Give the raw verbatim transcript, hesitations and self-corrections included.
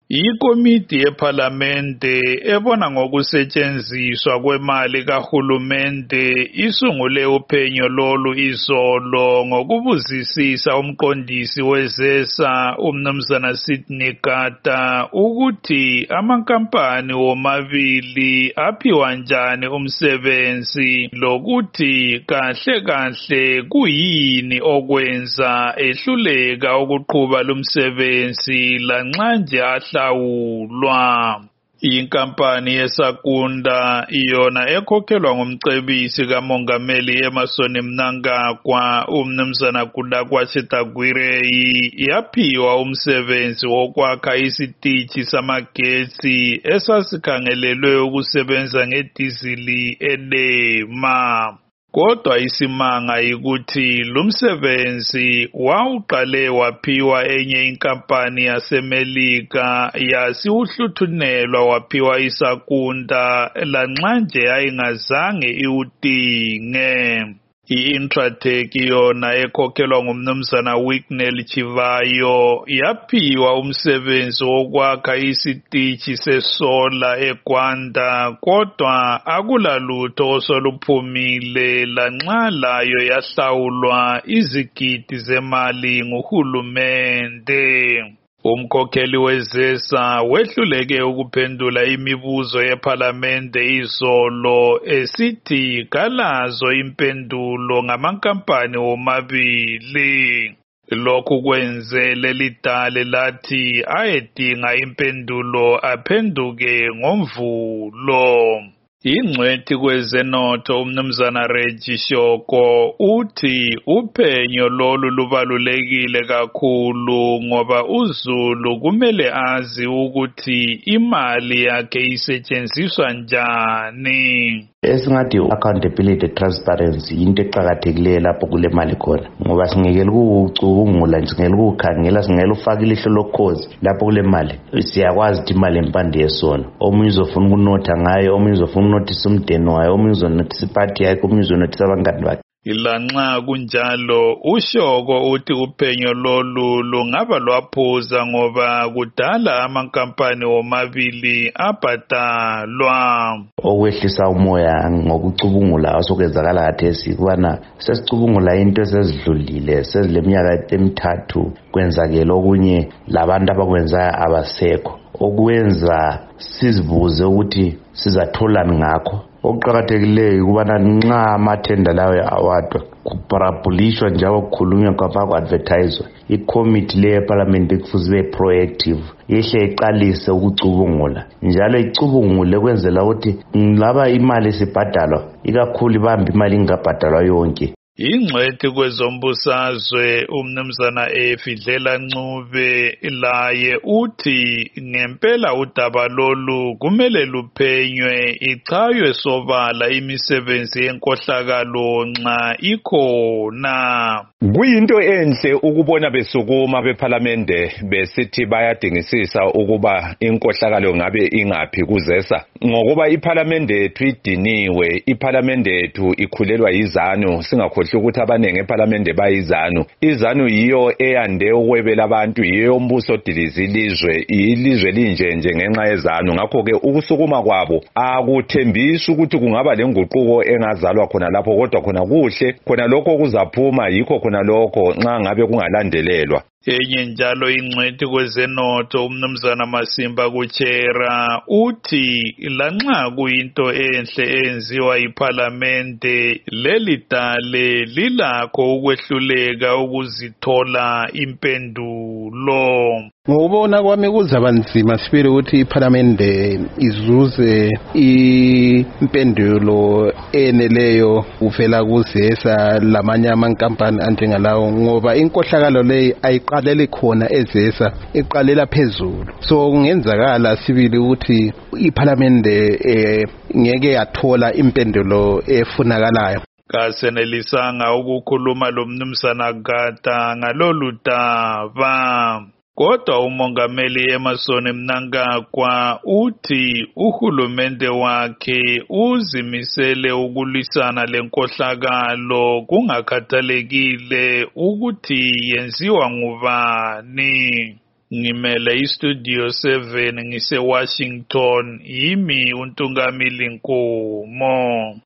Ikomiti yePhalamende ebona ngokusetshenziswa kwemali kahulumende isungule uphenyo lolu izolo ngokubuzisisa umqondisi wezesa uMnumzana Sydney Gata ukuthi amankampani womabili aphiwa njani umsebenzi lokuthi kahle kahle kuyini okwenza ehluleka ukuqhuba lumsebenzi lanxa nje ahlawulwa. Inkampani yeSakunda iyona ekhokhelwa ngumcebisi kaMongameli Emmerson Mnangagwa uMnumzana Gudakwa Chitagwirei yaphiwa umsebenzi wokwakha isitishi samagetsi esasikhangelelwe ukusebenza ngedizili eNema. Kodwa isimanga yikuthi lumsebenzi wawuqale waphiwa enye inkampani yaseMelika yasiwuhluthunelwa waphiwa iSakunda lanxa nje ayingazange iwudinge. I-Intratec yona ekhokhelwa ngumnumzana Wicknell Chivayo yaphiwa umsebenzi wokwakha isitishi sesola eGwanda kodwa akulalutho osoluphumile lanxa layo yahlawulwa izigidi zemali nguhulumende. Umkhokheli wezesa wehluleke ukuphendula imibuzo yePhalamende izolo esithi kalazo impendulo ngamankampani womabili. Lokhu kwenze leli dale lathi ayedinga impendulo aphenduke ngoMvulo. Ingcwethi kwezenotho uMnumzana Reggie Shoko uthi uphenyo lolu lubalulekile kakhulu ngoba uZulu kumele azi ukuthi imali yakhe isetshenziswa njani. Esingathi accountability transparency into eqhakathekileyo lapho kule mali khona ngoba singekela ukucubungula nje singekela ukukhangela singekela ufaka ilihlo lokhozi lapho kule mali siyakwazi ukuthi imali empande yesona omunye uzofuna ukunotha ngayo omunye uzofuna unothisa umndeni wayo omunye uzonothisa iphathi yakhe omunye uzonothisa abangani bakhe. Ilanxa kunjalo uShoko uthi uphenyo lolu lungaba lwaphuza ngoba kudala amankampani womabili abhadalwa. Okwehlisa umoya ngokucubungula osokwenzakala khathesi kubana sesicubungula into esezidlulile sezileminyaka emithathu kwenzakela okunye labantu abakwenza abasekho okwenza sizibuze ukuthi sizatholani ngakho. Okuqhakathekileyo ukubana nxa amathenda lawo awadwa kuparabhulishwa njalo kukhulunywa kwafaka ku-advertiswa ikomiti le yePhalamende kufuze ibe proactive yehle iqalise ukucubungula njalo icubungule kwenzela ukuthi laba imali sibhadalwa ikakhulu ibambe imali ingabhadalwa yonke. Ingcwethi kwezombusazwe uMnumzana Efidlela Ncube laye uthi ngempela udaba lolu kumele luphenywe ichaywe sobala imisebenzi yenkohlakalo nxa ikhona. Kuyinto enhle ukubona besukuma bePhalamende besithi bayadingisisa ukuba inkohlakalo ngabe ingaphi kuzesa ngokuba iPhalamende ethu idiniwe iPhalamende ethu ikhulelwa yizanu singakhohlwa ukuthi abanenge ePhalamende bayizanu. Izanu yiyo eyande ukwebela abantu yiyo umbuso dilizi ilizwe ilizwe linje nje ngenxa yezanu ngakho ke ukusukuma kwabo akuthembisi ukuthi kungaba lenguquko engazalwa khona lapho kodwa khona kuhle khona lokho kuzaphuma yikho khona lokho nxa ngabe kungalandelelwa. Enye njalo ingcwethi kwezenotho uMnumzana Masimba Kuchera uthi lanxa kuyinto enhle enziwa iPhalamende leli dale lilakho ukwehluleka ukuzithola impendulo. Ngokubona kwami kuzaba nzima sibili ukuthi iPhalamende izuze impendulo eneleyo uvela kuzesa lamanye amankampani anjengalawo ngoba inkohlakalo leyi ayiqaleli khona ezesa iqalela phezulu. So kungenzakala sibili ukuthi iPhalamende eh, ngeke yathola impendulo efunakalayo. Kasenelisanga ukukhuluma lo Mnumzana Gata ngalolu daba. Kodwa uMongameli Emmerson Mnangagwa uthi uhulumende wakhe uzimisele ukulwisana lenkohlakalo kungakhathalekile ukuthi yenziwa ngubani. ngimele istudio seven ngise Washington, yimi uNtungamili Nkomo.